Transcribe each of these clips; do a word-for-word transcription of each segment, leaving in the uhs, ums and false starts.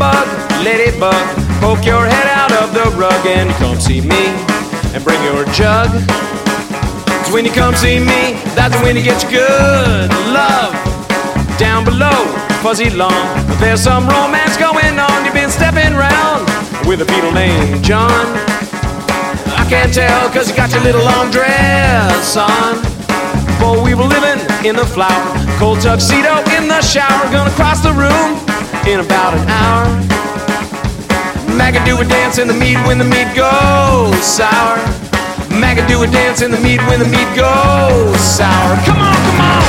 Ladybug, ladybug, poke your head out of the rug and come see me and bring your jug. 'Cause when you come see me, that's when you get your good love. Down below, fuzzy lawn, there's some romance going on. You've been stepping round with a beetle named John. I can't tell 'cause you got your little long dress on. For we were living in the flower, cold tuxedo in the shower, gonna cross the room in about an hour. Maggie do a dance in the meat when the meat goes sour. Maggie do a dance in the meat when the meat goes sour. Come on, come on!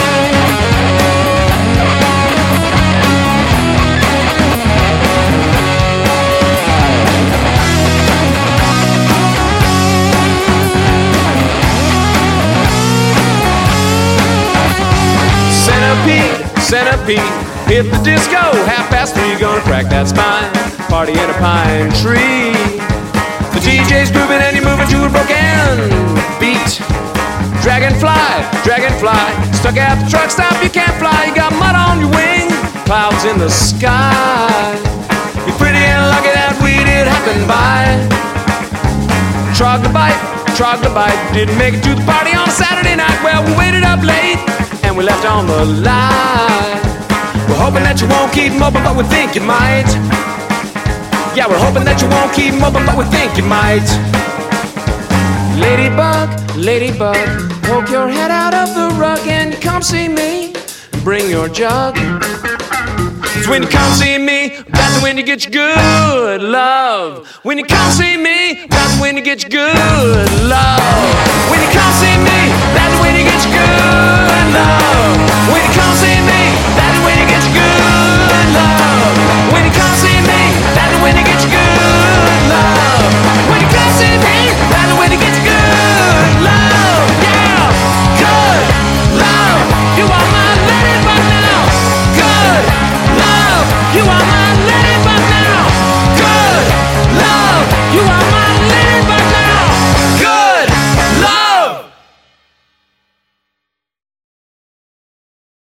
Centipede, centipede, hit the disco, half past three, gonna crack that spine, party in a pine tree. The D J's grooving and you're moving to a broken beat. Dragonfly, dragonfly, stuck at the truck stop, you can't fly, you got mud on your wing, clouds in the sky. You're pretty and lucky that we did happen by. Troglodyte, troglodyte, didn't make it to the party on a Saturday night. Well, we waited up late and we left on the line. We're hoping that you won't keep moping, but we think you might. Yeah, we're hoping that you won't keep moping, but we think you might. Ladybug, ladybug, poke your head out of the rug and come see me. Bring your jug. 'Cause when you come see me, that's when you get your good love. When you come see me, that's when you get your good love.